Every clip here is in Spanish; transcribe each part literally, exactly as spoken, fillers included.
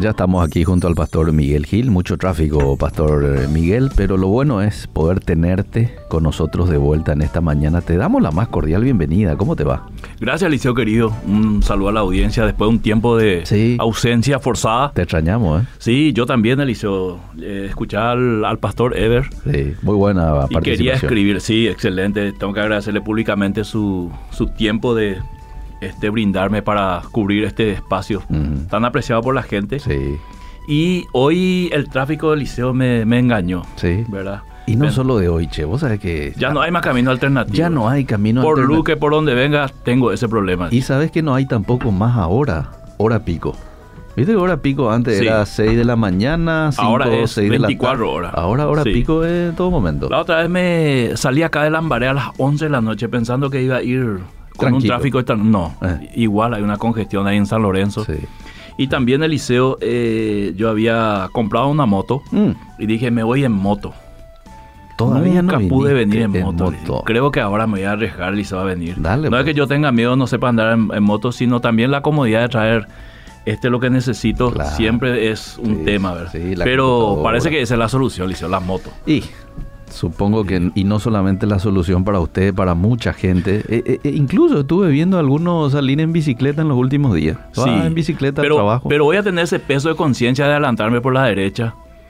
Ya estamos aquí junto al pastor Miguel Gil. Mucho tráfico, pastor Miguel, pero lo bueno es poder tenerte con nosotros de vuelta en esta mañana. Te damos la más cordial bienvenida. ¿Cómo te va? Gracias, Liceo querido. Un saludo a la audiencia después de un tiempo de sí. ausencia forzada. Te extrañamos, ¿eh? Sí, yo también, Eliseo. Eh, escuchaba al, al pastor Ever. Sí, muy buena y participación. Y quería escribir, sí, excelente. Tengo que agradecerle públicamente su, su tiempo de este, brindarme para cubrir este espacio uh-huh. tan apreciado por la gente. Sí. Y hoy el tráfico del Liceo me, me engañó. Sí. ¿Verdad? Y no Ven. solo de hoy, che, vos sabés que... Ya no hay más camino alternativo. Ya no hay camino por alternativo. Por Luque, por donde venga, tengo ese problema. Y sabés que no hay tampoco más ahora, hora pico. ¿Viste que hora pico antes sí. era seis de la mañana, cinco, ahora es seis de la veinticuatro horas. Ahora hora sí. pico es en todo momento. La otra vez me salí acá de Lambaré a las once de la noche pensando que iba a ir con Tranquilo. un tráfico... Tan... No, eh. igual hay una congestión ahí en San Lorenzo. Sí. Y también en el Liceo eh, yo había comprado una moto mm. y dije, me voy en moto. Todavía Nunca no pude venir en, en moto. moto. Creo que ahora me voy a arriesgar, Liceo, a venir. Dale, no pues. es que yo tenga miedo, no sepa andar en, en moto, sino también la comodidad de traer este lo que necesito. Claro. Siempre es un sí, tema, ¿verdad? Sí, pero parece que esa es la solución, Liceo, la moto. Y supongo que, y no solamente la solución para usted, para mucha gente. Eh, eh, incluso estuve viendo a algunos salir en bicicleta en los últimos días. Sí, en bicicleta pero, al trabajo. Pero voy a tener ese peso de conciencia de adelantarme por la derecha.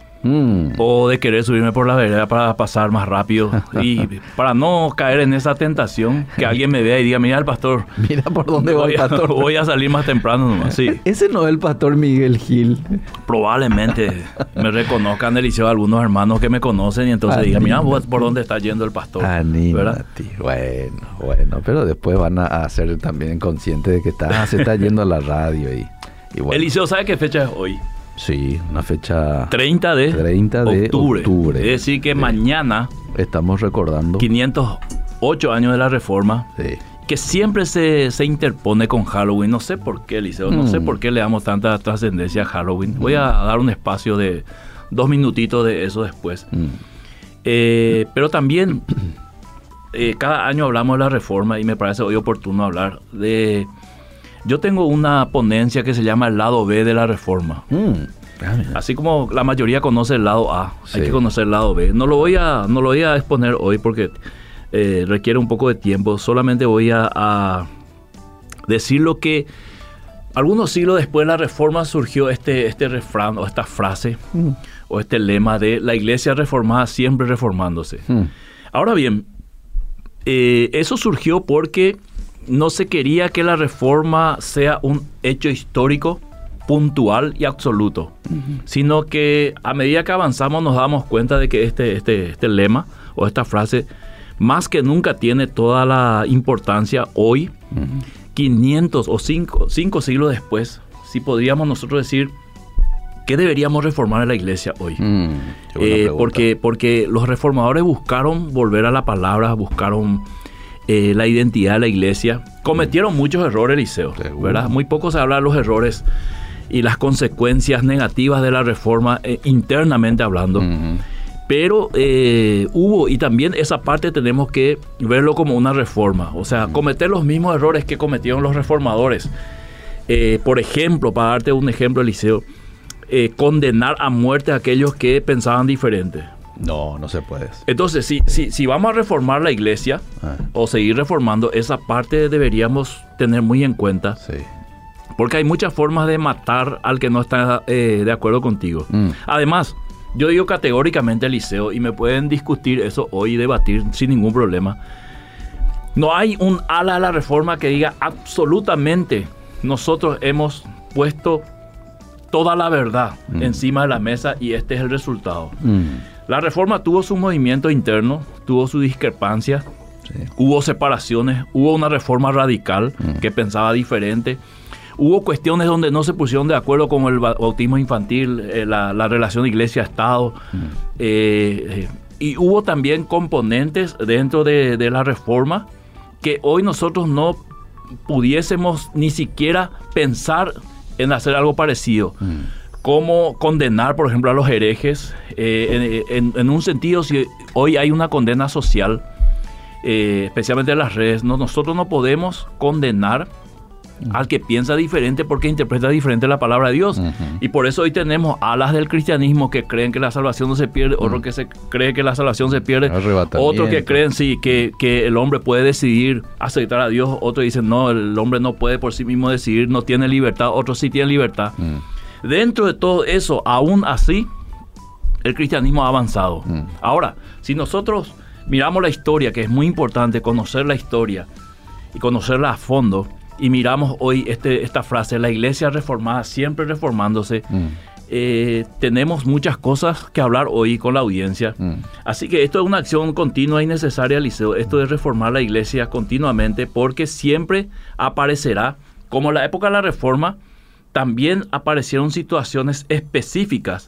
Mm. O de querer subirme por la vereda para pasar más rápido y para no caer en esa tentación que alguien me vea y diga, mira el pastor, mira por dónde va voy el pastor. A, voy a salir más temprano nomás. Sí. Ese no es el pastor Miguel Gil. Probablemente me reconozcan del Liceo algunos hermanos que me conocen y entonces digan, mira vos por dónde está yendo el pastor. Anímate. Bueno, bueno, pero después van a ser también conscientes de que está, se está yendo a la radio y, y bueno. El Liceo, ¿sabe qué fecha es hoy? Sí, una fecha... treinta de, treinta de octubre. octubre. Es decir que sí. mañana... Estamos recordando... quinientos ocho años de la Reforma. Sí. Que siempre se, se interpone con Halloween. No sé por qué, Liceo. No mm. sé por qué le damos tanta trascendencia a Halloween. Voy a dar un espacio de dos minutitos de eso después. Mm. Eh, pero también... eh, cada año hablamos de la Reforma y me parece hoy oportuno hablar de... Yo tengo una ponencia que se llama el lado B de la Reforma. Mm. Así como la mayoría conoce el lado A, sí. hay que conocer el lado B. No lo voy a, no lo voy a exponer hoy porque eh, requiere un poco de tiempo. Solamente voy a, a decir lo que algunos siglos después de la Reforma surgió este, este refrán o esta frase mm. o este lema de la iglesia reformada siempre reformándose. Mm. Ahora bien, eh, eso surgió porque no se quería que la reforma sea un hecho histórico, puntual y absoluto, uh-huh. sino que a medida que avanzamos nos damos cuenta de que este, este, este lema o esta frase más que nunca tiene toda la importancia hoy, uh-huh. quinientos o cinco siglos después, si podríamos nosotros decir ¿qué deberíamos reformar en la iglesia hoy? Mm, eh, porque, porque los reformadores buscaron volver a la palabra, buscaron... Eh, la identidad de la iglesia. Cometieron muchos errores, Liceo, ¿verdad? Muy poco se habla de los errores y las consecuencias negativas de la reforma eh, internamente hablando. Uh-huh. Pero eh, hubo, y también esa parte tenemos que verlo como una reforma. O sea, uh-huh. cometer los mismos errores que cometieron los reformadores. Eh, por ejemplo, para darte un ejemplo, Liceo, eh, condenar a muerte a aquellos que pensaban diferente. No, no se puede. Entonces, si, si, si vamos a reformar la iglesia ah. o seguir reformando, esa parte deberíamos tener muy en cuenta. Sí. Porque hay muchas formas de matar al que no está eh, de acuerdo contigo. Mm. Además, yo digo categóricamente, Liceo, y me pueden discutir eso hoy y debatir sin ningún problema. No hay un ala de la reforma que diga absolutamente nosotros hemos puesto toda la verdad mm. encima de la mesa y este es el resultado. Mm. La reforma tuvo su movimiento interno, tuvo su discrepancia, sí. hubo separaciones, hubo una reforma radical mm. que pensaba diferente, hubo cuestiones donde no se pusieron de acuerdo con el bautismo infantil, eh, la, la relación iglesia-estado, mm. eh, eh, y hubo también componentes dentro de, de la reforma que hoy nosotros no pudiésemos ni siquiera pensar en hacer algo parecido. Mm. Cómo condenar, por ejemplo, a los herejes. Eh, en, en, en un sentido, si hoy hay una condena social, eh, especialmente en las redes, no, nosotros no podemos condenar uh-huh. al que piensa diferente porque interpreta diferente la palabra de Dios. Uh-huh. Y por eso hoy tenemos alas del cristianismo que creen que la salvación no se pierde, uh-huh. otro que se cree que la salvación se pierde, otros que creen sí, que, que el hombre puede decidir aceptar a Dios, otros dicen no, el hombre no puede por sí mismo decidir, no tiene libertad, otros sí tienen libertad. Uh-huh. Dentro de todo eso, aún así, el cristianismo ha avanzado. Uh-huh. Ahora, si nosotros miramos la historia, que es muy importante conocer la historia y conocerla a fondo, y miramos hoy este, esta frase, la iglesia reformada, siempre reformándose, mm. eh, tenemos muchas cosas que hablar hoy con la audiencia. Mm. Así que esto es una acción continua y necesaria, Liceo, esto de reformar la iglesia continuamente, porque siempre aparecerá, como en la época de la Reforma, también aparecieron situaciones específicas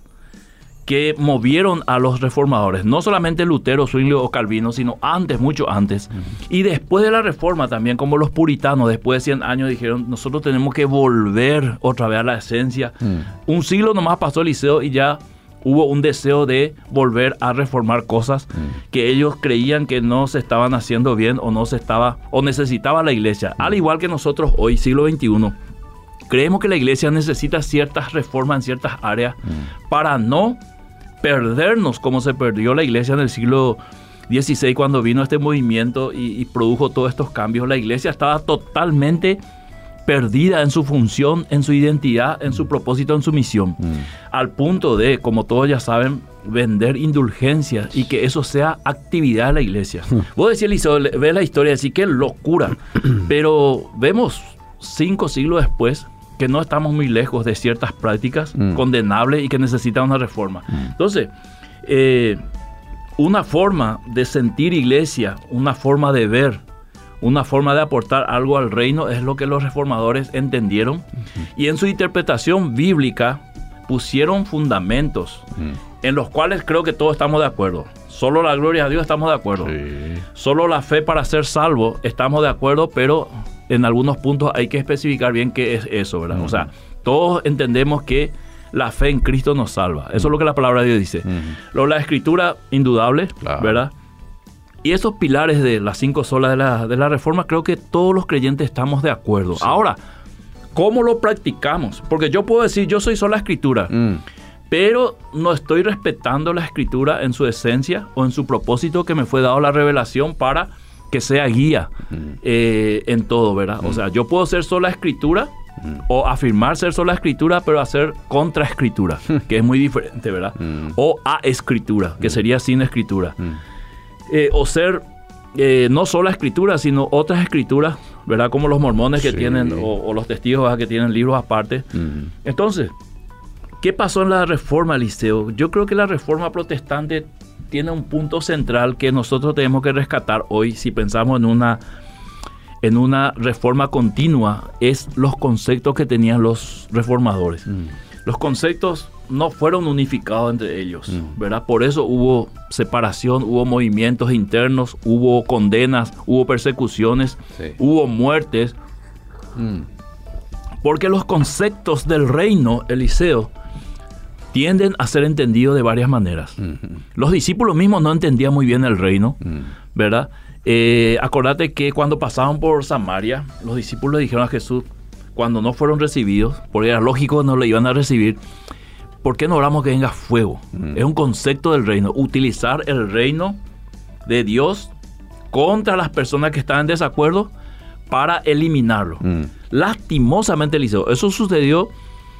que movieron a los reformadores, no solamente Lutero, Zwingli o Calvino, sino antes, mucho antes. Uh-huh. Y después de la Reforma también, como los puritanos, después de cien años dijeron, nosotros tenemos que volver otra vez a la esencia. Uh-huh. Un siglo nomás pasó, Liceo, y ya hubo un deseo de volver a reformar cosas uh-huh. que ellos creían que no se estaban haciendo bien o no se estaba, o necesitaba la iglesia. Uh-huh. Al igual que nosotros hoy, siglo veintiuno, creemos que la iglesia necesita ciertas reformas en ciertas áreas uh-huh. para no perdernos como se perdió la iglesia en el siglo dieciséis cuando vino este movimiento y, y produjo todos estos cambios. La iglesia estaba totalmente perdida en su función, en su identidad, en su propósito, en su misión. Mm. Al punto de, como todos ya saben, vender indulgencias y que eso sea actividad de la iglesia. Mm. Vos decís, Eliseo, ves la historia y decís, qué locura. Pero vemos cinco siglos después que no estamos muy lejos de ciertas prácticas mm. condenables y que necesitan una reforma. Mm. Entonces, eh, una forma de sentir iglesia, una forma de ver, una forma de aportar algo al reino es lo que los reformadores entendieron. Mm. Y en su interpretación bíblica pusieron fundamentos mm. en los cuales creo que todos estamos de acuerdo. Solo la gloria a Dios estamos de acuerdo. Sí. Solo la fe para ser salvo estamos de acuerdo, pero en algunos puntos hay que especificar bien qué es eso, ¿verdad? Uh-huh. O sea, todos entendemos que la fe en Cristo nos salva. Eso uh-huh. es lo que la palabra de Dios dice. Uh-huh. Luego, la escritura, indudable, claro. ¿verdad? Y esos pilares de las cinco solas de la, de la Reforma, creo que todos los creyentes estamos de acuerdo. Sí. Ahora, ¿cómo lo practicamos? Porque yo puedo decir, yo soy sola escritura, uh-huh. pero no estoy respetando la escritura en su esencia o en su propósito que me fue dado la revelación para que sea guía uh-huh. eh, en todo, ¿verdad? Uh-huh. O sea, yo puedo ser sola escritura uh-huh. o afirmar ser sola escritura, pero hacer contra escritura, uh-huh. que es muy diferente, ¿verdad? Uh-huh. O a escritura, que uh-huh. sería sin escritura. Uh-huh. Eh, o ser eh, no sola escritura, sino otras escrituras, ¿verdad? Como los mormones que sí. tienen, o, o los testigos, ¿verdad? Que tienen libros aparte. Uh-huh. Entonces, ¿qué pasó en la Reforma, Liceo? Yo creo que la Reforma protestante tiene un punto central que nosotros tenemos que rescatar hoy si pensamos en una, en una reforma continua, es los conceptos que tenían los reformadores. Mm. Los conceptos no fueron unificados entre ellos, mm. ¿verdad? Por eso hubo separación, hubo movimientos internos, hubo condenas, hubo persecuciones, sí. hubo muertes. Mm. Porque los conceptos del reino, Eliseo, tienden a ser entendidos de varias maneras. Uh-huh. Los discípulos mismos no entendían muy bien el reino, uh-huh. ¿verdad? Eh, acordate que cuando pasaban por Samaria, los discípulos dijeron a Jesús, cuando no fueron recibidos, porque era lógico que no le iban a recibir, ¿por qué no oramos que venga fuego? Uh-huh. Es un concepto del reino, utilizar el reino de Dios contra las personas que están en desacuerdo para eliminarlo. Uh-huh. Lastimosamente, Eliseo, eso sucedió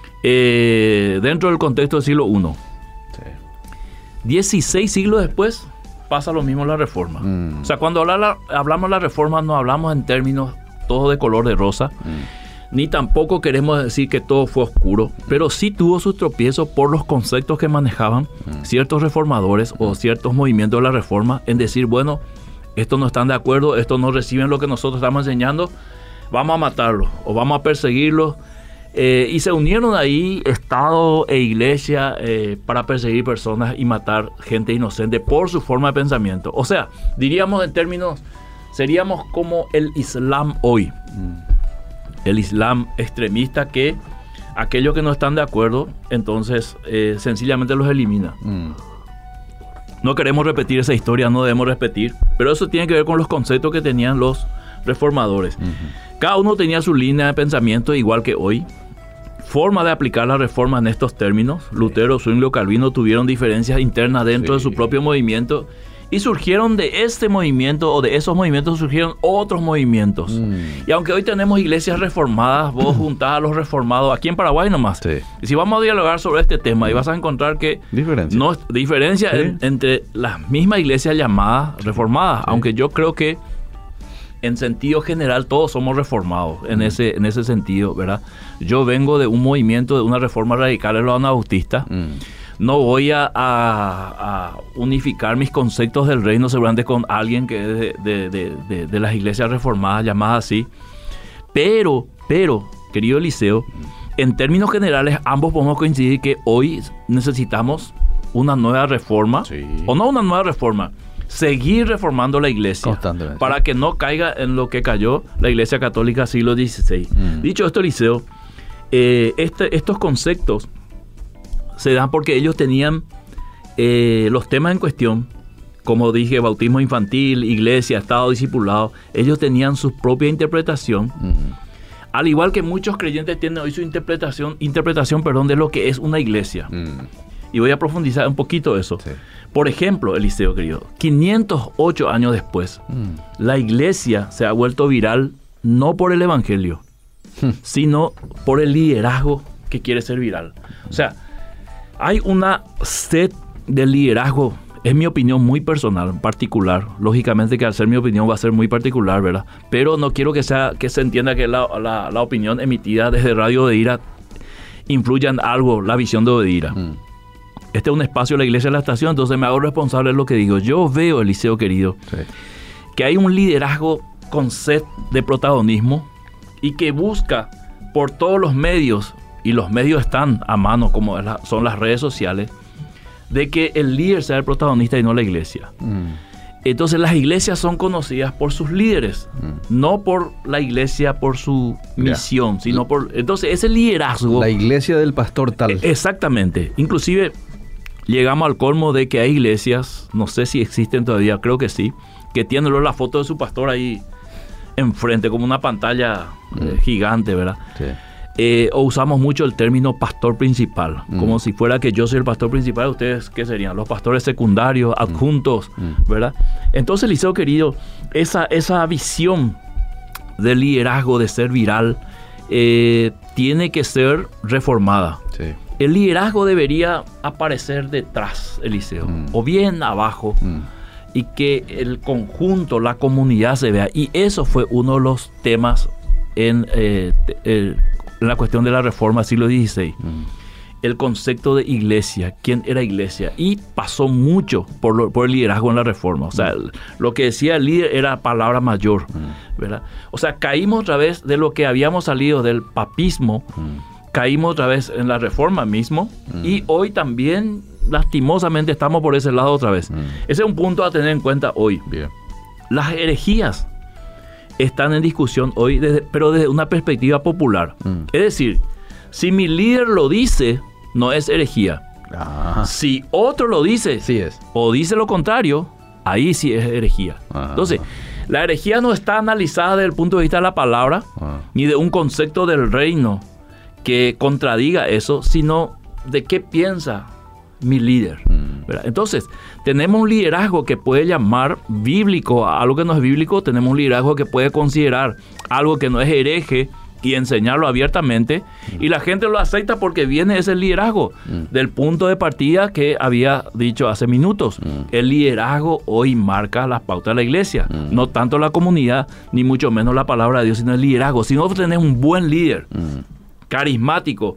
Eh, dentro del contexto del siglo primero. Sí. dieciséis siglos después pasa lo mismo en la Reforma. Mm. O sea, cuando habla, hablamos de la Reforma no hablamos en términos todo de color de rosa, mm. ni tampoco queremos decir que todo fue oscuro, mm. pero sí tuvo sus tropiezos por los conceptos que manejaban mm. ciertos reformadores mm. o ciertos movimientos de la Reforma en decir, bueno, estos no están de acuerdo, estos no reciben lo que nosotros estamos enseñando, vamos a matarlos o vamos a perseguirlos. Eh, y se unieron ahí Estado e Iglesia eh, para perseguir personas y matar gente inocente por su forma de pensamiento. O sea, diríamos en términos, seríamos como el Islam hoy. Mm. El Islam extremista que aquellos que no están de acuerdo, entonces eh, sencillamente los elimina. Mm. No queremos repetir esa historia, no debemos repetir, pero eso tiene que ver con los conceptos que tenían los reformadores. Uh-huh. Cada uno tenía su línea de pensamiento igual que hoy. Forma de aplicar la reforma en estos términos. Lutero, Zwinglio, Calvino tuvieron diferencias internas dentro sí. de su propio movimiento. Y surgieron de este movimiento o de esos movimientos surgieron otros movimientos. Mm. Y aunque hoy tenemos iglesias reformadas, vos juntás a los reformados aquí en Paraguay nomás. Sí. Y si vamos a dialogar sobre este tema, y vas a encontrar que diferencia, no, diferencia sí. en, entre las mismas iglesias llamadas reformadas. Sí. Aunque yo creo que en sentido general todos somos reformados en, mm. ese, en ese sentido, ¿verdad? Yo vengo de un movimiento de una reforma radical en los anabautistas. Mm. No voy a, a, a unificar mis conceptos del reino seguramente con alguien que es de, de, de, de, de las iglesias reformadas, llamadas así. Pero, pero, querido Eliseo, en términos generales ambos podemos coincidir que hoy necesitamos una nueva reforma, sí. o no una nueva reforma, seguir reformando la iglesia para que no caiga en lo que cayó la iglesia católica siglo dieciséis. Mm. Dicho esto, Eliseo, eh, este, estos conceptos se dan porque ellos tenían eh, los temas en cuestión, como dije, bautismo infantil, iglesia, estado, discipulado, ellos tenían su propia interpretación, uh-huh. al igual que muchos creyentes tienen hoy su interpretación, interpretación perdón, de lo que es una iglesia. Uh-huh. Y voy a profundizar un poquito eso. Sí. Por ejemplo, Eliseo, querido, quinientos ocho años después, uh-huh. la iglesia se ha vuelto viral no por el evangelio, uh-huh. sino por el liderazgo que quiere ser viral. O sea, hay una sed de liderazgo, es mi opinión muy personal, particular. Lógicamente que al ser mi opinión va a ser muy particular, ¿verdad? Pero no quiero que sea que se entienda que la, la, la opinión emitida desde Radio Obedira influya en algo, la visión de Obedira. Mm. Este es un espacio de la Iglesia de la Estación, entonces me hago responsable de lo que digo. Yo veo, Eliseo querido, sí. que hay un liderazgo con sed de protagonismo y que busca por todos los medios, y los medios están a mano, como son las redes sociales, de que el líder sea el protagonista y no la iglesia. Mm. Entonces las iglesias son conocidas por sus líderes, mm. no por la iglesia, por su misión, yeah. sino por... Entonces ese liderazgo... La iglesia del pastor tal. Exactamente. Inclusive llegamos al colmo de que hay iglesias, no sé si existen todavía, creo que sí, que tienen la foto de su pastor ahí enfrente, como una pantalla mm. eh, gigante, ¿verdad? Sí. Eh, o usamos mucho el término pastor principal, mm. como si fuera que yo soy el pastor principal, ustedes, ¿qué serían? Los pastores secundarios, adjuntos, mm. ¿verdad? Entonces, Eliseo querido, esa, esa visión de liderazgo, de ser viral, eh, tiene que ser reformada. Sí. El liderazgo debería aparecer detrás, Eliseo, mm. o bien abajo, mm. y que el conjunto, la comunidad se vea. Y eso fue uno de los temas en... Eh, el, la cuestión de la reforma del siglo dieciséis, mm. el concepto de iglesia, quién era iglesia, y pasó mucho por, lo, por el liderazgo en la reforma. O sea, mm. lo que decía el líder era palabra mayor, mm. ¿verdad? O sea, caímos otra vez de lo que habíamos salido del papismo, mm. caímos otra vez en la reforma mismo, mm. y hoy también, lastimosamente, estamos por ese lado otra vez. Mm. Ese es un punto a tener en cuenta hoy. Bien. Las herejías están en discusión hoy, desde, pero desde una perspectiva popular. Mm. Es decir, si mi líder lo dice, no es herejía. Ajá. Si otro lo dice, sí es. O dice lo contrario, ahí sí es herejía. Ajá. Entonces, la herejía no está analizada desde el punto de vista de la palabra, Ajá. ni de un concepto del reino que contradiga eso, sino de qué piensa mi líder. Mm. ¿verdad? Entonces, tenemos un liderazgo que puede llamar bíblico a algo que no es bíblico, tenemos un liderazgo que puede considerar algo que no es hereje y enseñarlo abiertamente, mm. y la gente lo acepta porque viene ese liderazgo mm. del punto de partida que había dicho hace minutos. Mm. El liderazgo hoy marca las pautas de la iglesia, mm. no tanto la comunidad, ni mucho menos la palabra de Dios, sino el liderazgo. Si no tenés un buen líder, mm. carismático,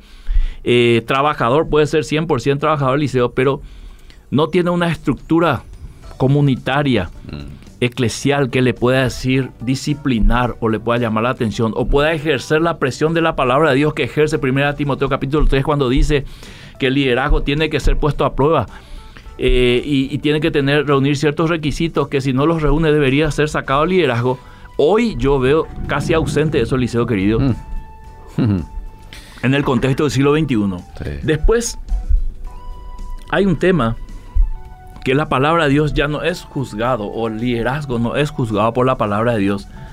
Eh, trabajador, puede ser cien por ciento trabajador, Eliseo, pero no tiene una estructura comunitaria, mm. eclesial, que le pueda decir, disciplinar, o le pueda llamar la atención, o pueda ejercer la presión de la palabra de Dios que ejerce primera Timoteo capítulo tres, cuando dice que el liderazgo tiene que ser puesto a prueba, eh, y, y tiene que tener, reunir ciertos requisitos que si no los reúne debería ser sacado el liderazgo. Hoy yo veo casi ausente eso, Eliseo querido. Mm. En el contexto del siglo veintiuno. Sí. Después, hay un tema que la palabra de Dios ya no es juzgado, o el liderazgo no es juzgado por la palabra de Dios,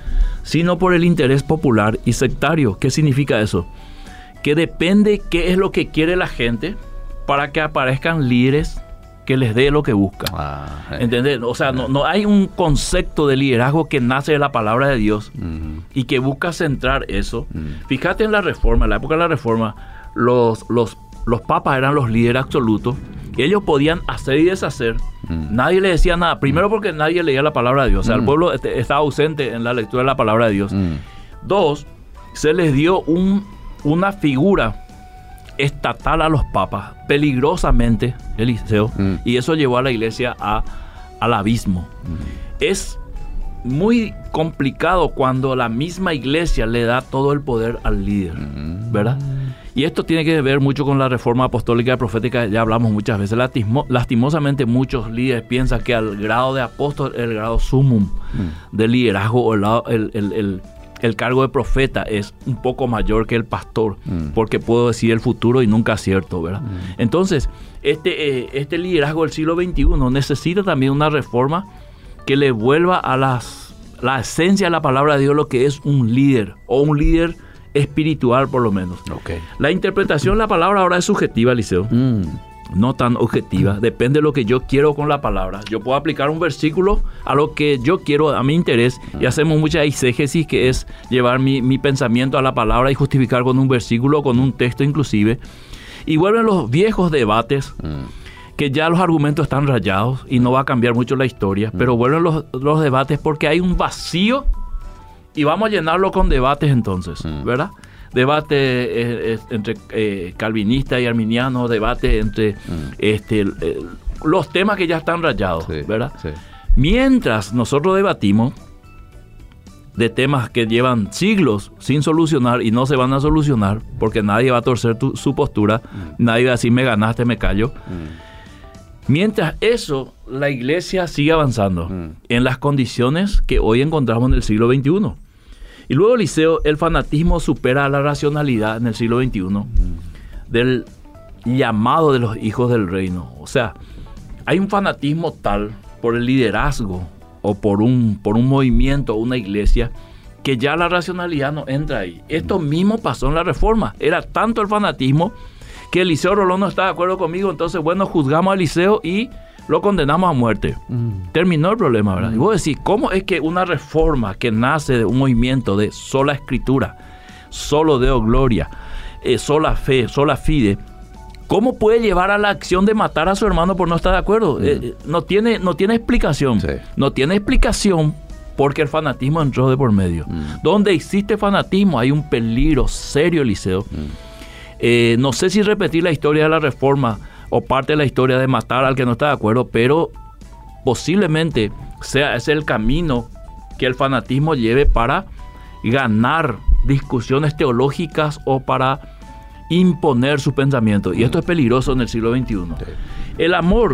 sino por el interés popular y sectario. ¿Qué significa eso? Que depende qué es lo que quiere la gente para que aparezcan líderes que les dé lo que buscan. Ah, eh. ¿Entendés? O sea, no, no hay un concepto de liderazgo que nace de la palabra de Dios uh-huh. y que busca centrar eso. Uh-huh. Fíjate en la Reforma, en la época de la Reforma, los, los, los papas eran los líderes absolutos. Ellos podían hacer y deshacer. Uh-huh. Nadie le decía nada. Primero porque nadie leía la palabra de Dios. O sea, uh-huh. el pueblo este, estaba ausente en la lectura de la palabra de Dios. Uh-huh. Dos, se les dio un, una figura estatal a los papas, peligrosamente, Eliseo, mm. y eso llevó a la iglesia a, al abismo. Mm. Es muy complicado cuando la misma iglesia le da todo el poder al líder, mm. ¿verdad? Y esto tiene que ver mucho con la reforma apostólica y profética, ya hablamos muchas veces. Lastimo, lastimosamente muchos líderes piensan que al grado de apóstol, el grado sumum mm. de liderazgo o el, el, el, el el cargo de profeta es un poco mayor que el pastor, mm. porque puedo decir el futuro y nunca acierto, ¿verdad? Mm. Entonces, este, eh, este liderazgo del siglo veintiuno necesita también una reforma que le vuelva a las, la esencia de la palabra de Dios, lo que es un líder, o un líder espiritual por lo menos. Okay. La interpretación de la palabra ahora es subjetiva, Eliseo. Mm. No tan objetiva, depende de lo que yo quiero con la palabra. Yo puedo aplicar un versículo a lo que yo quiero, a mi interés, y hacemos mucha exégesis, que es llevar mi, mi pensamiento a la palabra y justificar con un versículo, con un texto inclusive. Y vuelven los viejos debates, que ya los argumentos están rayados y no va a cambiar mucho la historia, pero vuelven los, los debates porque hay un vacío y vamos a llenarlo con debates entonces, ¿verdad? Debate eh, eh, entre eh, calvinistas y arminianos, debate entre mm. este, eh, los temas que ya están rayados, sí, ¿verdad? Sí. Mientras nosotros debatimos de temas que llevan siglos sin solucionar y no se van a solucionar, porque nadie va a torcer tu, su postura, mm. nadie va a decir me ganaste, me callo. Mm. Mientras eso, la iglesia sigue avanzando mm. en las condiciones que hoy encontramos en el siglo veintiuno. Y luego, Eliseo, el fanatismo supera a la racionalidad en el siglo veintiuno mm. del llamado de los hijos del reino. O sea, hay un fanatismo tal por el liderazgo o por un, por un movimiento o una iglesia que ya la racionalidad no entra ahí. Esto mismo pasó en la Reforma. Era tanto el fanatismo que Eliseo Rolón no está de acuerdo conmigo. Entonces, bueno, juzgamos a Eliseo y lo condenamos a muerte. Mm. Terminó el problema, ¿verdad? Mm. Y vos decís, ¿cómo es que una reforma que nace de un movimiento de sola escritura, solo Deo gloria, eh, sola fe, sola fide, cómo puede llevar a la acción de matar a su hermano por no estar de acuerdo? Mm. Eh, no tiene, no tiene explicación. Sí. No tiene explicación porque el fanatismo entró de por medio. Mm. Donde existe fanatismo hay un peligro serio, Eliseo. Mm. Eh, no sé si repetir la historia de la reforma o parte de la historia de matar al que no está de acuerdo, pero posiblemente sea ese el camino que el fanatismo lleve para ganar discusiones teológicas o para imponer sus pensamientos. Y esto es peligroso en el siglo veintiuno. Sí. El amor,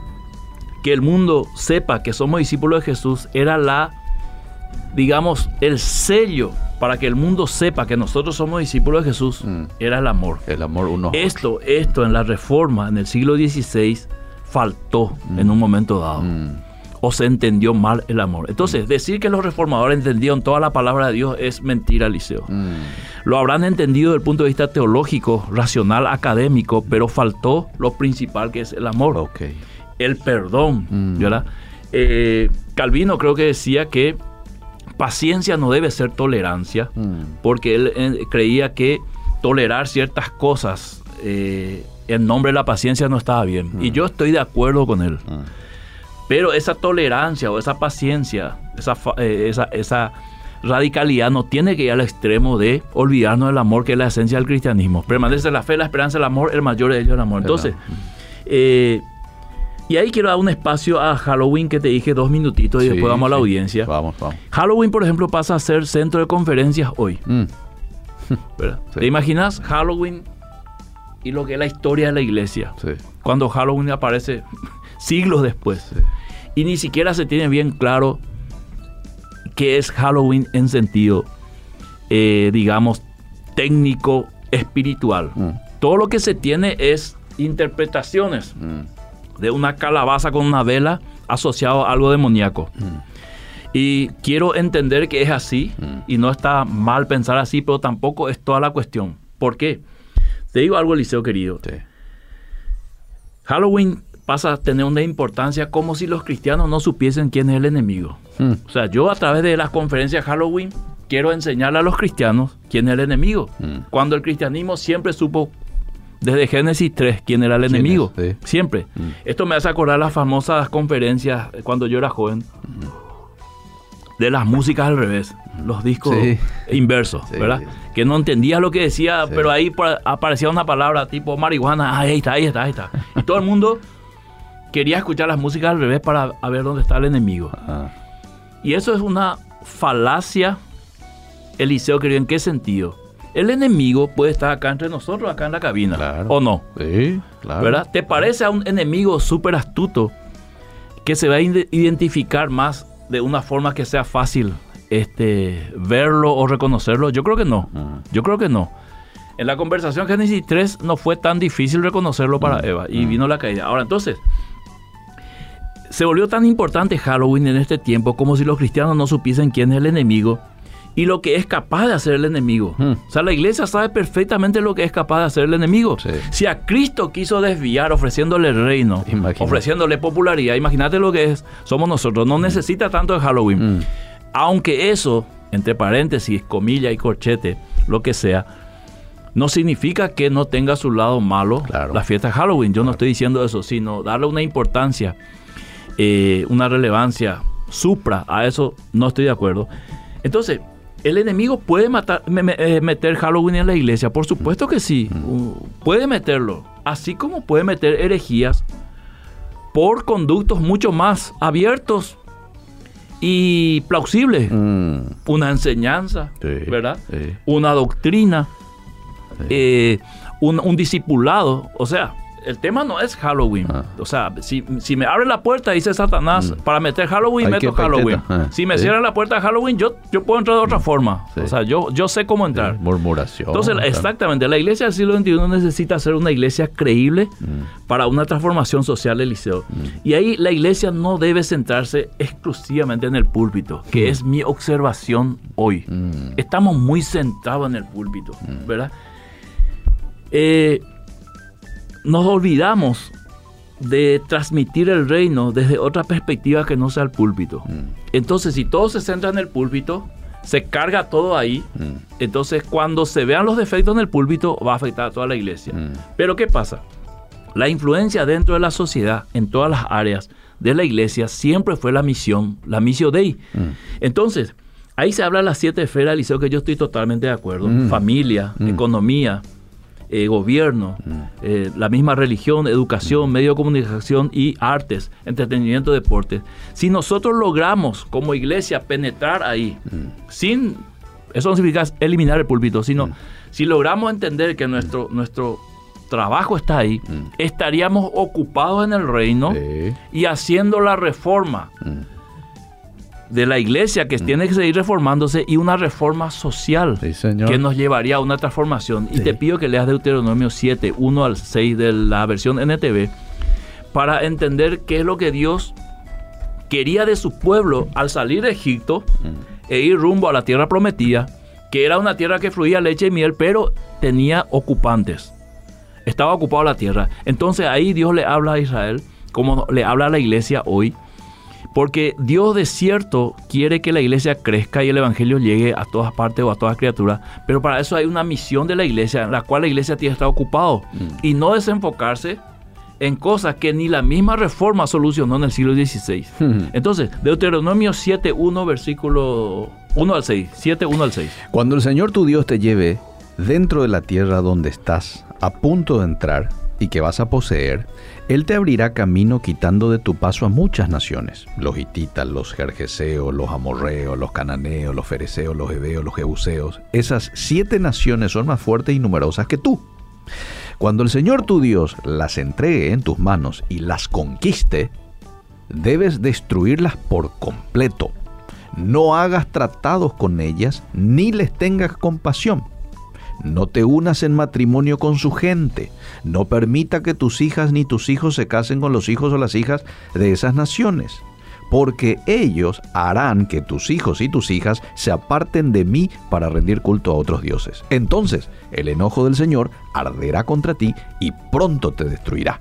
que el mundo sepa que somos discípulos de Jesús, era la, digamos, el sello para que el mundo sepa que nosotros somos discípulos de Jesús, mm. era el amor. El amor uno. Esto, esto en la Reforma, en el siglo dieciséis, faltó mm. en un momento dado. Mm. O se entendió mal el amor. Entonces, mm. decir que los reformadores entendieron toda la palabra de Dios es mentira, Eliseo. Mm. Lo habrán entendido desde el punto de vista teológico, racional, académico, pero faltó lo principal, que es el amor. Okay. El perdón, mm. ¿verdad? Eh, Calvino creo que decía que paciencia no debe ser tolerancia, mm. porque él eh, creía que tolerar ciertas cosas eh, en nombre de la paciencia no estaba bien. Mm. Y yo estoy de acuerdo con él. Mm. Pero esa tolerancia o esa paciencia, esa, eh, esa, esa radicalidad no tiene que ir al extremo de olvidarnos del amor, que es la esencia del cristianismo. Permanece la fe, la esperanza, el amor, el mayor de ellos el amor. Entonces, eh, y ahí quiero dar un espacio a Halloween, que te dije dos minutitos y sí, después vamos a la sí. audiencia. Vamos, vamos. Halloween, por ejemplo, pasa a ser centro de conferencias hoy. Mm. ¿Verdad? Sí. ¿Te imaginas Halloween y lo que es la historia de la iglesia? Sí. Cuando Halloween aparece siglos después. Sí. Y ni siquiera se tiene bien claro qué es Halloween en sentido, eh, digamos, técnico, espiritual. Mm. Todo lo que se tiene es interpretaciones. Mm. de una calabaza con una vela asociado a algo demoníaco. Mm. Y quiero entender que es así mm. y no está mal pensar así, pero tampoco es toda la cuestión. ¿Por qué? Te digo algo, Eliseo querido. Sí. Halloween pasa a tener una importancia como si los cristianos no supiesen quién es el enemigo. Mm. O sea, yo a través de las conferencias Halloween quiero enseñarle a los cristianos quién es el enemigo. Mm. Cuando el cristianismo siempre supo, desde Génesis tres, quién era el enemigo. Sí. Siempre. Mm. Esto me hace acordar las famosas conferencias cuando yo era joven. Mm. De las músicas al revés, los discos sí. inversos, sí, ¿verdad? Sí. Que no entendía lo que decía, sí. pero ahí aparecía una palabra tipo marihuana, ah, ahí está, ahí está, ahí está. Y todo el mundo quería escuchar las músicas al revés para a ver dónde está el enemigo. Ajá. Y eso es una falacia, Eliseo, querido, ¿en qué sentido? El enemigo puede estar acá entre nosotros, acá en la cabina, claro. ¿o no? Sí, claro. ¿Verdad? ¿Te parece a un enemigo súper astuto que se va a identificar más de una forma que sea fácil este, verlo o reconocerlo? Yo creo que no. Uh-huh. Yo creo que no. En la conversación Génesis tres no fue tan difícil reconocerlo para uh-huh. Eva y uh-huh. vino la caída. Ahora, entonces, se volvió tan importante Halloween en este tiempo como si los cristianos no supiesen quién es el enemigo y lo que es capaz de hacer el enemigo. Uh-huh. O sea, la iglesia sabe perfectamente lo que es capaz de hacer el enemigo. Sí. Si a Cristo quiso desviar ofreciéndole el reino, imagínate. Ofreciéndole popularidad, imagínate lo que es, somos nosotros. No uh-huh. necesita tanto de Halloween. Uh-huh. Aunque eso, entre paréntesis, comilla y corchete, lo que sea, no significa que no tenga su lado malo claro. la fiesta de Halloween. Yo claro. no estoy diciendo eso, sino darle una importancia, eh, una relevancia supra a eso, no estoy de acuerdo. Entonces, ¿el enemigo puede matar, me, me, meter Halloween en la iglesia? Por supuesto que sí, uh, puede meterlo, así como puede meter herejías por conductos mucho más abiertos y plausibles. Mm. Una enseñanza, sí, ¿verdad? Sí. Una doctrina, sí. eh, un, un discipulado, o sea... El tema no es Halloween. Ah. O sea, si, si me abre la puerta, dice Satanás, mm. para meter Halloween, Hay meto Halloween. Ah, si me ¿sí? cierran la puerta de Halloween, yo, yo puedo entrar de otra forma. Sí. O sea, yo, yo sé cómo entrar. Sí. Murmuración. Entonces, claro. exactamente, la iglesia del siglo veintiuno necesita ser una iglesia creíble mm. para una transformación social, Eliseo. Mm. Y ahí la iglesia no debe centrarse exclusivamente en el púlpito, que mm. es mi observación hoy. Mm. Estamos muy centrados en el púlpito, mm. ¿verdad? Eh... Nos olvidamos de transmitir el reino desde otra perspectiva que no sea el púlpito. Mm. Entonces, si todo se centra en el púlpito, se carga todo ahí. Mm. Entonces, cuando se vean los defectos en el púlpito, va a afectar a toda la iglesia. Mm. Pero, ¿qué pasa? La influencia dentro de la sociedad, en todas las áreas de la iglesia, siempre fue la misión, la missio Dei. Mm. Entonces, ahí se habla de las siete esferas, Eliseo, que yo estoy totalmente de acuerdo. Mm. Familia, mm. economía, Eh, gobierno, mm. eh, la misma religión, educación, mm. medio de comunicación y artes, entretenimiento, deportes. Si nosotros logramos como iglesia penetrar ahí, mm. sin, eso no significa eliminar el púlpito, sino mm. si logramos entender que nuestro, nuestro trabajo está ahí, mm. estaríamos ocupados en el reino sí. y haciendo la reforma mm. de la iglesia que mm. tiene que seguir reformándose y una reforma social sí, que nos llevaría a una transformación. Sí. Y te pido que leas Deuteronomio siete, uno al seis de la versión N T V para entender qué es lo que Dios quería de su pueblo al salir de Egipto mm. e ir rumbo a la tierra prometida, que era una tierra que fluía leche y miel, pero tenía ocupantes. Estaba ocupada la tierra. Entonces ahí Dios le habla a Israel, como le habla a la iglesia hoy, porque Dios de cierto quiere que la iglesia crezca y el evangelio llegue a todas partes o a todas criaturas, pero para eso hay una misión de la iglesia en la cual la iglesia tiene que estar ocupado mm. y no desenfocarse en cosas que ni la misma reforma solucionó en el siglo dieciséis. Mm. Entonces, Deuteronomio siete, uno, versículo uno al seis. siete, uno al seis. Cuando el Señor tu Dios te lleve dentro de la tierra donde estás a punto de entrar y que vas a poseer, Él te abrirá camino quitando de tu paso a muchas naciones, los hititas, los gergeseos, los amorreos, los cananeos, los fereceos, los heveos, los jebuseos. Esas siete naciones son más fuertes y numerosas que tú. Cuando el Señor tu Dios las entregue en tus manos y las conquiste, debes destruirlas por completo. No hagas tratados con ellas, ni les tengas compasión. No te unas en matrimonio con su gente. No permita que tus hijas ni tus hijos se casen con los hijos o las hijas de esas naciones, porque ellos harán que tus hijos y tus hijas se aparten de mí para rendir culto a otros dioses. Entonces el enojo del Señor arderá contra ti y pronto te destruirá.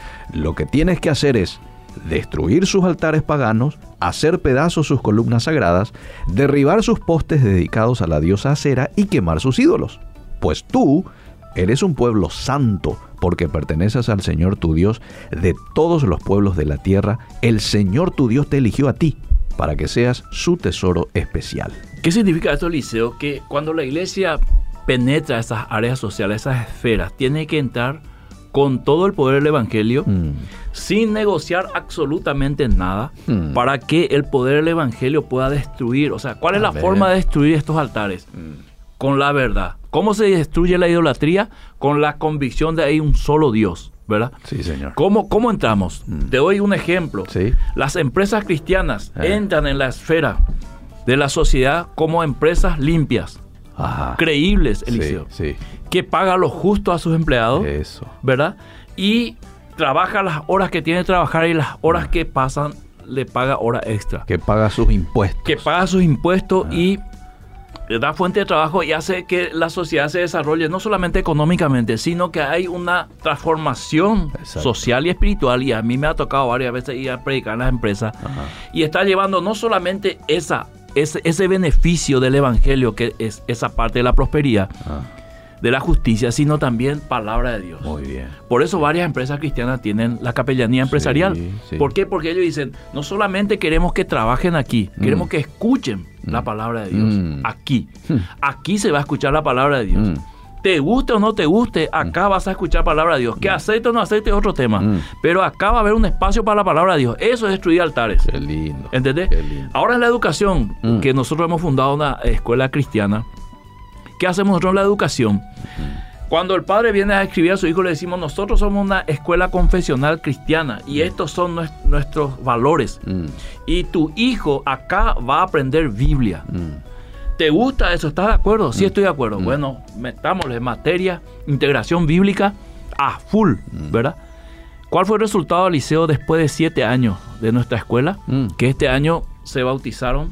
Lo que tienes que hacer es destruir sus altares paganos, hacer pedazos sus columnas sagradas, derribar sus postes dedicados a la diosa Acera y quemar sus ídolos. Pues tú eres un pueblo santo, porque perteneces al Señor tu Dios de todos los pueblos de la tierra. El Señor tu Dios te eligió a ti para que seas su tesoro especial. ¿Qué significa esto, Eliseo? Que cuando la iglesia penetra esas áreas sociales, esas esferas, tiene que entrar con todo el poder del Evangelio, mm. sin negociar absolutamente nada, mm. para que el poder del Evangelio pueda destruir. O sea, ¿cuál es a la ver. forma de destruir estos altares? Mm. Con la verdad. ¿Cómo se destruye la idolatría? Con la convicción de que hay un solo Dios, ¿verdad? Sí, señor. ¿Cómo, cómo entramos? Mm. Te doy un ejemplo. Sí. Las empresas cristianas eh. entran en la esfera de la sociedad como empresas limpias. Ajá. Creíbles, Eliseo, sí, sí. que paga lo justo a sus empleados, eso, ¿verdad? Y trabaja las horas que tiene que trabajar y las horas ah. que pasan le paga hora extra. Que paga sus impuestos. Que paga sus impuestos ah. y le da fuente de trabajo y hace que la sociedad se desarrolle no solamente económicamente, sino que hay una transformación Exacto. social y espiritual. Y a mí me ha tocado varias veces ir a predicar en las empresas. Ajá. Y está llevando no solamente esa Ese, ese beneficio del Evangelio, que es esa parte de la prosperidad, ah. de la justicia, sino también palabra de Dios. Muy bien. Por eso varias empresas cristianas tienen la capellanía empresarial. Sí, sí. ¿Por qué? Porque ellos dicen, no solamente queremos que trabajen aquí, mm. queremos que escuchen mm. la palabra de Dios. Mm. Aquí. Mm. Aquí se va a escuchar la palabra de Dios. Mm. Te guste o no te guste, acá mm. vas a escuchar palabra de Dios. Que acepte o no acepte es otro tema. Mm. Pero acá va a haber un espacio para la palabra de Dios. Eso es destruir altares. Qué lindo. ¿Entendés? Qué lindo. Ahora en la educación, mm. que nosotros hemos fundado una escuela cristiana, ¿qué hacemos nosotros en la educación? Mm. Cuando el padre viene a escribir a su hijo, le decimos, nosotros somos una escuela confesional cristiana y mm. estos son nuestros, nuestros valores. Mm. Y tu hijo acá va a aprender Biblia. Mm. ¿Te gusta eso? ¿Estás de acuerdo? Mm. Sí, estoy de acuerdo. Mm. Bueno, metámosle materia, integración bíblica a full, mm. ¿verdad? ¿Cuál fue el resultado, Eliseo, después de siete años de nuestra escuela? Mm. Que este año se bautizaron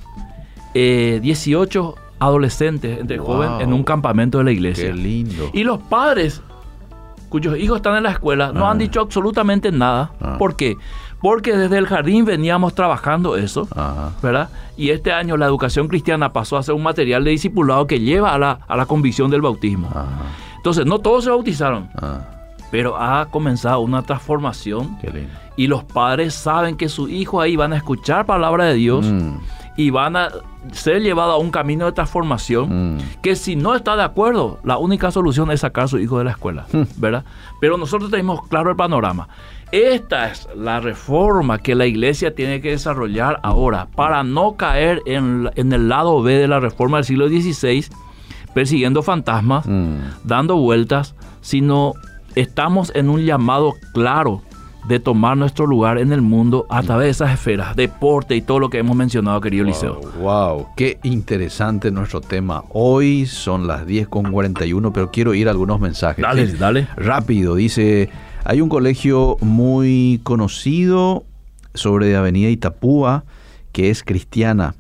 eh, dieciocho adolescentes entre wow. jóvenes en un campamento de la iglesia. ¡Qué lindo! Y los padres cuyos hijos están en la escuela ah. no han dicho absolutamente nada. Ah. ¿Por qué? Porque desde el jardín veníamos trabajando eso, Ajá. ¿verdad? Y este año la educación cristiana pasó a ser un material de discipulado que lleva a la, a la convicción del bautismo. Ajá. Entonces, no todos se bautizaron, Ajá. pero ha comenzado una transformación. Qué lindo. Y los padres saben que sus hijos ahí van a escuchar palabra de Dios mm. y van a ser llevados a un camino de transformación mm. que si no está de acuerdo, la única solución es sacar a su hijo de la escuela, mm. ¿verdad? Pero nosotros tenemos claro el panorama. Esta es la reforma que la iglesia tiene que desarrollar ahora para no caer en, en el lado B de la reforma del siglo dieciséis, persiguiendo fantasmas, mm. dando vueltas, sino estamos en un llamado claro de tomar nuestro lugar en el mundo a través de esas esferas, deporte y todo lo que hemos mencionado, querido wow, Eliseo. Wow, qué interesante nuestro tema. Hoy son las diez con cuarenta y uno, pero quiero ir a algunos mensajes. Dale, ¿sí? dale. Rápido, dice... Hay un colegio muy conocido sobre Avenida Itapúa que es cristiana,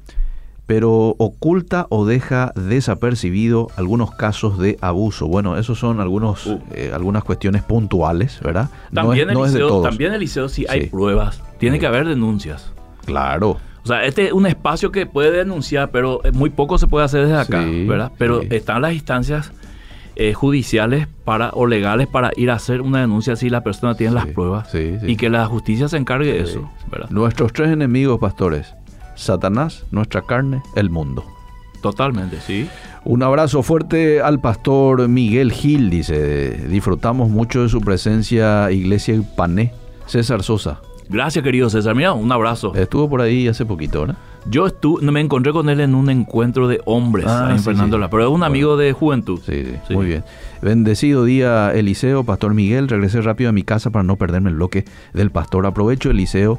pero oculta o deja desapercibido algunos casos de abuso. Bueno, esos son algunos uh. eh, algunas cuestiones puntuales, ¿verdad? También, no es, no Eliseo, es de todos. También, Eliseo, si sí. hay pruebas, tiene sí. que haber denuncias. Claro. O sea, este es un espacio que puede denunciar, pero muy poco se puede hacer desde acá, sí, ¿verdad? Pero sí. están las instancias Eh, judiciales para o legales para ir a hacer una denuncia si la persona tiene sí, las pruebas sí, sí. y que la justicia se encargue sí. de eso, ¿verdad? Nuestros tres enemigos, pastores: Satanás, nuestra carne, el mundo. Totalmente, sí. Un abrazo fuerte al pastor Miguel Gil, dice, disfrutamos mucho de su presencia, Iglesia Ipané. César Sosa. Gracias, querido César. Mira, un abrazo. Estuvo por ahí hace poquito, ¿no? Yo estuve, me encontré con él en un encuentro de hombres ah, ahí en sí, Fernando sí. La, pero es un amigo bueno. de juventud. Sí, sí, sí, muy bien. Bendecido día, Eliseo, pastor Miguel. Regresé rápido a mi casa para no perderme el bloque del pastor. Aprovecho, Eliseo.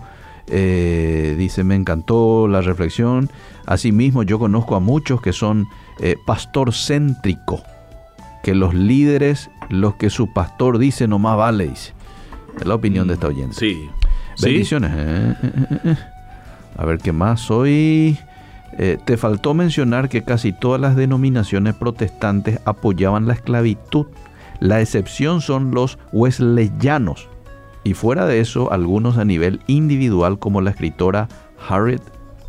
Eh, dice, me encantó la reflexión. Asimismo, yo conozco a muchos que son eh, pastor céntrico, que los líderes, los que su pastor dice, nomás vale, dice. Es la opinión mm, de esta oyente. Sí. Bendiciones. ¿Sí? Eh, eh, eh, eh. A ver, ¿qué más? Soy... Eh, te faltó mencionar que casi todas las denominaciones protestantes apoyaban la esclavitud. La excepción son los wesleyanos. Y fuera de eso, algunos a nivel individual, como la escritora Harriet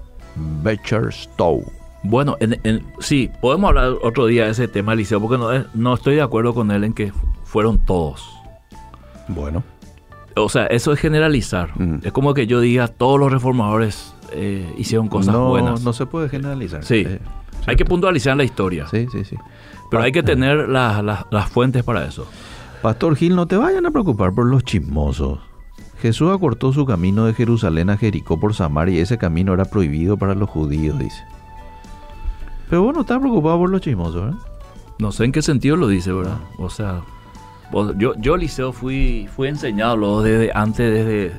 Beecher Stowe. Bueno, en, en, sí, podemos hablar otro día de ese tema, Eliseo, porque no, no estoy de acuerdo con él en que fueron todos. Bueno. O sea, eso es generalizar. Mm. Es como que yo diga, todos los reformadores eh, hicieron cosas no, buenas. No se puede generalizar. Sí, eh, hay que puntualizar la historia. Sí, sí, sí. Pero Pa- hay que tener la, la, las fuentes para eso. Pastor Gil, no te vayan a preocupar por los chismosos. Jesús acortó su camino de Jerusalén a Jericó por Samaria y ese camino era prohibido para los judíos, dice. Pero vos no estás preocupado por los chismosos, ¿verdad? No sé en qué sentido lo dice, ¿verdad? O sea, yo, yo Eliseo, fui, fui enseñado luego desde antes desde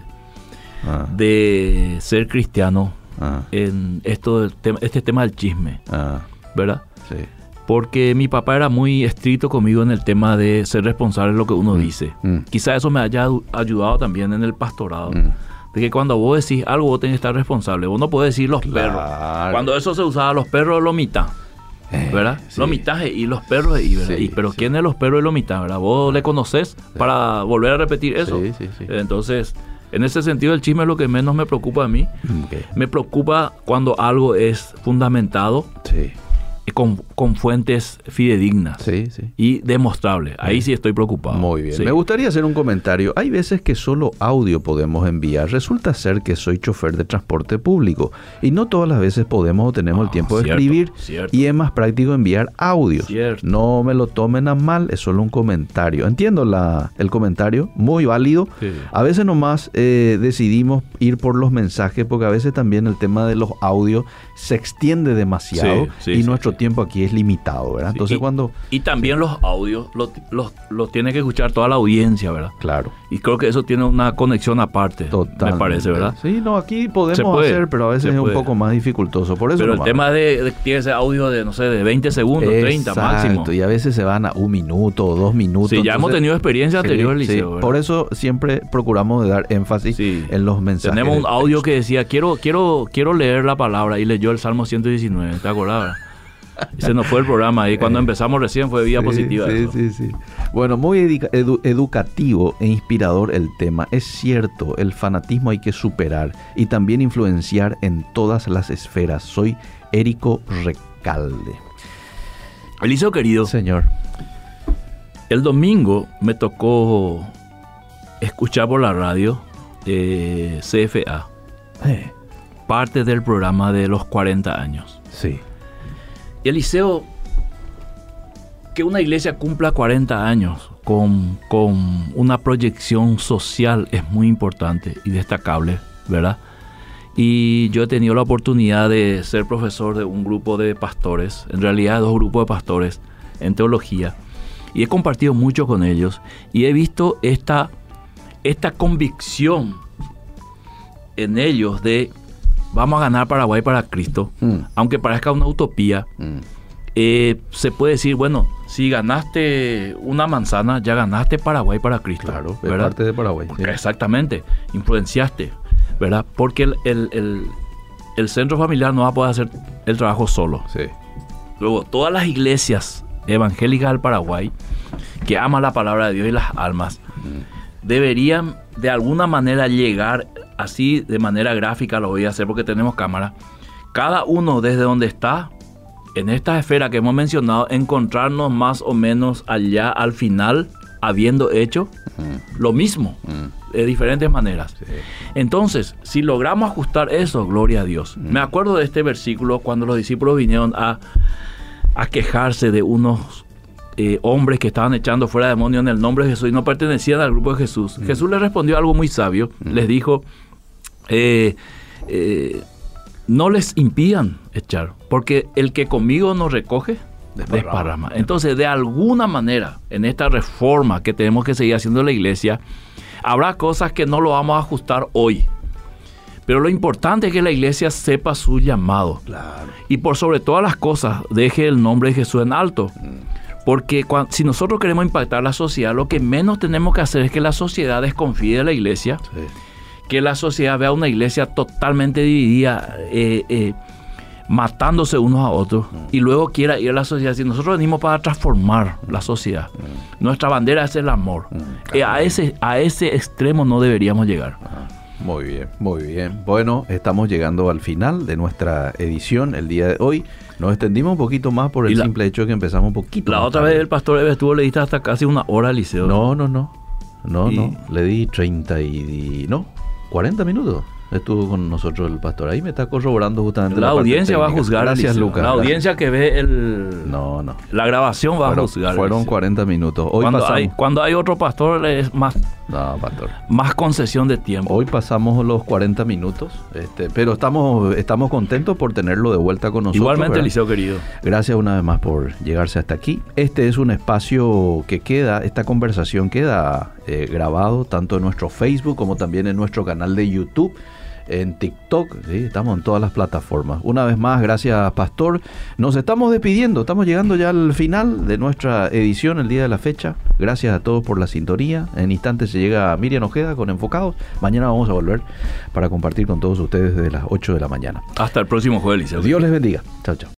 ah. de ser cristiano ah. en esto del tema, este tema del chisme, ah. ¿verdad? Sí. Porque mi papá era muy estricto conmigo en el tema de ser responsable de lo que uno mm. dice. Mm. Quizá eso me haya ayudado también en el pastorado. Mm. De que cuando vos decís algo, vos tenés que estar responsable. Vos no podés decir los claro. perros. Cuando eso se usaba, los perros lo mitad, ¿verdad? Eh, sí. Los mitad y los perros y, ¿verdad? Sí, y pero sí. ¿quién es los perros y los mitad, verdad? Vos le conocés sí. para volver a repetir eso. Sí, sí, sí. Entonces, en ese sentido, el chisme es lo que menos me preocupa a mí. Okay. Me preocupa cuando algo es fundamentado. Sí. Con, con fuentes fidedignas sí, sí. y demostrables. Ahí sí estoy preocupado. Muy bien. Sí. Me gustaría hacer un comentario. Hay veces que solo audio podemos enviar. Resulta ser que soy chofer de transporte público y no todas las veces podemos o tenemos oh, el tiempo de cierto, escribir cierto. Y es más práctico enviar audios. Cierto. No me lo tomen a mal, es solo un comentario. Entiendo la, el comentario, muy válido. Sí. A veces nomás eh, decidimos ir por los mensajes porque a veces también el tema de los audios se extiende demasiado sí, sí, y sí, nuestro sí. tiempo aquí es limitado, ¿verdad? Sí, Entonces y, cuando... Y también sí. los audios los, los, los tiene que escuchar toda la audiencia, ¿verdad? Claro. Y creo que eso tiene una conexión aparte, Totalmente. me parece, ¿verdad? Sí, no, aquí podemos hacer, pero a veces es un poco más dificultoso. Por eso pero nomás. El tema de, de tiene ese audio de, no sé, de veinte segundos, Exacto. treinta máximo. Y a veces se van a un minuto o dos minutos. Sí, ya entonces, hemos tenido experiencia sí, anterior, sí. Liceo, Por eso siempre procuramos dar énfasis sí. en los mensajes. Tenemos un audio que decía, quiero, quiero, quiero leer la palabra, y leyó el Salmo ciento diecinueve, ¿te acordás? Se nos fue el programa ahí. Cuando empezamos recién fue vía sí, positiva. Sí, eso. sí, sí. Bueno, muy edu- educativo e inspirador el tema. Es cierto, el fanatismo hay que superar y también influenciar en todas las esferas. Soy Érico Recalde. Eliseo querido. Señor. El domingo me tocó escuchar por la radio eh, C F A. Eh. Parte del programa de los cuarenta años. Sí. Y Eliseo, que una iglesia cumpla cuarenta años con, con una proyección social es muy importante y destacable, ¿verdad? Y yo he tenido la oportunidad de ser profesor de un grupo de pastores, en realidad dos grupos de pastores en teología, y he compartido mucho con ellos y he visto esta, esta convicción en ellos de vamos a ganar Paraguay para Cristo, mm. aunque parezca una utopía. Mm. Eh, se puede decir, bueno, si ganaste una manzana, ya ganaste Paraguay para Cristo. Claro, es parte de Paraguay. Sí. Exactamente, influenciaste, ¿verdad? Porque el, el, el, el centro familiar no va a poder hacer el trabajo solo. Sí. Luego, todas las iglesias evangélicas del Paraguay que aman la palabra de Dios y las almas, mm. deberían de alguna manera llegar, así de manera gráfica lo voy a hacer porque tenemos cámara, cada uno desde donde está, en esta esfera que hemos mencionado, encontrarnos más o menos allá al final, habiendo hecho mm. lo mismo, mm. de diferentes maneras. Sí. Entonces, si logramos ajustar eso, gloria a Dios. Mm. Me acuerdo de este versículo cuando los discípulos vinieron a, a quejarse de unos eh, hombres que estaban echando fuera demonios en el nombre de Jesús y no pertenecían al grupo de Jesús. Mm. Jesús les respondió algo muy sabio. Mm. Les dijo, eh, eh, no les impidan echar, porque el que conmigo no recoge, desparrama. desparrama. Entonces, de alguna manera, en esta reforma que tenemos que seguir haciendo en la iglesia, habrá cosas que no lo vamos a ajustar hoy. Pero lo importante es que la iglesia sepa su llamado. Claro. Y por sobre todas las cosas, deje el nombre de Jesús en alto. Mm. Porque cuando, si nosotros queremos impactar la sociedad, lo que menos tenemos que hacer es que la sociedad desconfíe de la iglesia. Sí. que la sociedad vea una iglesia totalmente dividida, eh, eh, matándose unos a otros, mm. y luego quiera ir a la sociedad. Si nosotros venimos para transformar la sociedad, mm. nuestra bandera es el amor. Mm. Eh, a, ese, a ese extremo no deberíamos llegar. Ajá. Muy bien, muy bien. Bueno, estamos llegando al final de nuestra edición el día de hoy. Nos extendimos un poquito más por el la, simple hecho de que empezamos un poquito La más otra tarde. vez el pastor Eve estuvo, le diste hasta casi una hora al liceo. No, no, no. No, y... no. Le di treinta y... No, cuarenta minutos. Estuvo con nosotros el pastor. Ahí me está corroborando justamente la, la audiencia va a juzgar. Gracias, Lucas. La audiencia que ve el no, no. la grabación va fueron, a juzgar. Fueron cuarenta minutos. Hoy cuando, pasamos... hay, cuando hay otro pastor es más, no, pastor. más concesión de tiempo. Hoy pasamos los cuarenta minutos, este, pero estamos, estamos contentos por tenerlo de vuelta con nosotros. Igualmente, Eliseo querido. Gracias una vez más por llegarse hasta aquí. Este es un espacio que queda, esta conversación queda eh, grabado tanto en nuestro Facebook como también en nuestro canal de YouTube. En TikTok, ¿sí? Estamos en todas las plataformas. Una vez más, gracias, pastor. Nos estamos despidiendo, estamos llegando ya al final de nuestra edición el día de la fecha. Gracias a todos por la sintonía. En instantes se llega Miriam Ojeda con Enfocados. Mañana vamos a volver para compartir con todos ustedes desde las ocho de la mañana. Hasta el próximo jueves, Eliseo. Dios les bendiga. Chao, chao.